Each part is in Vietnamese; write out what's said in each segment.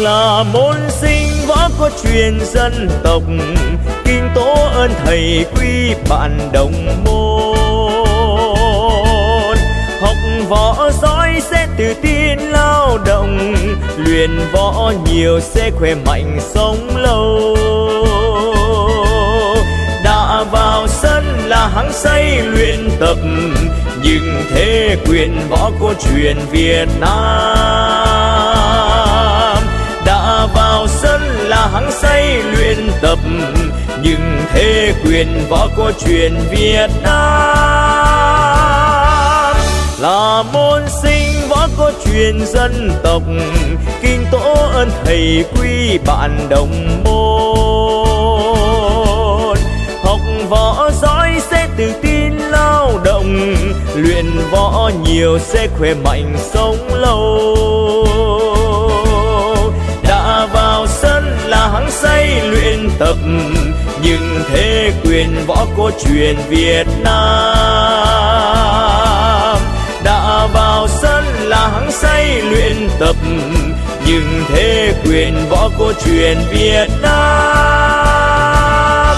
là môn sinh võ có truyền dân tộc, kinh tố ơn thầy quý bạn đồng môn. Học võ giỏi sẽ tự tin lao động, luyện võ nhiều sẽ khỏe mạnh sống lâu. Đã vào sân là hăng say luyện tập, nhưng thế quyền võ cổ truyền Việt Nam. Đã vào sân là hăng say luyện tập, nhưng thế quyền võ cổ truyền Việt Nam. Là môn sinh võ cổ truyền dân tộc, kinh tố ơn thầy quý bạn đồng môn. Học võ giỏi sẽ tự tin lao động, luyện võ nhiều sẽ khỏe mạnh sống lâu. Đã vào sân là hăng say luyện tập, nhưng thế quyền võ cổ truyền Việt Nam. Đã vào sân là hăng say luyện tập, nhưng thế quyền võ cổ truyền Việt Nam.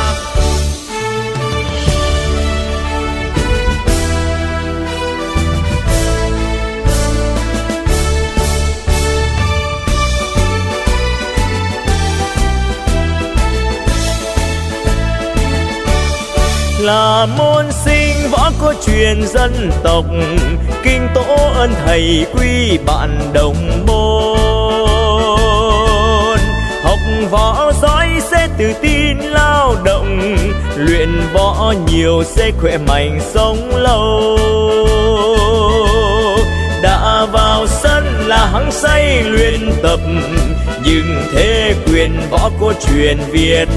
Là môn sinh võ cổ truyền dân tộc, kinh tố ơn thầy quý bạn đồng môn. Học võ giỏi sẽ tự tin lao động, luyện võ nhiều sẽ khỏe mạnh sống lâu. Đã vào sân là hăng say luyện tập, nhưng thế quyền võ cổ truyền Việt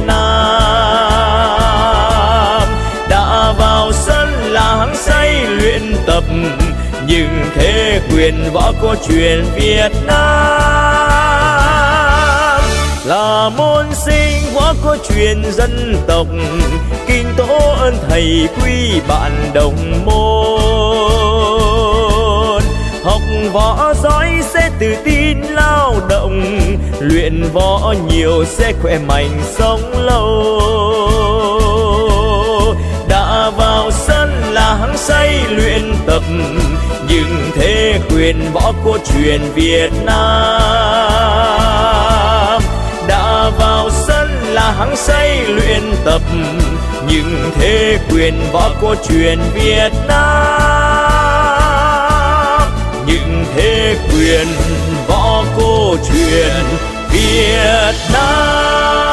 Nam. Đã vào sân là hăng say luyện tập, nhưng thế quyền võ cổ truyền Việt Nam. Là môn sinh võ cổ truyền dân tộc, kinh tố ơn thầy quý bạn đồng môn. Học võ giỏi sẽ tự tin lao động, luyện võ nhiều sẽ khỏe mạnh sống lâu. Đã vào sân là hăng say luyện tập, nhưng thế quyền võ cổ truyền Việt Nam. Đã vào sân là hăng say luyện tập, nhưng thế quyền võ cổ truyền Việt Nam. Nhưng thế quyền võ cổ truyền Việt Nam.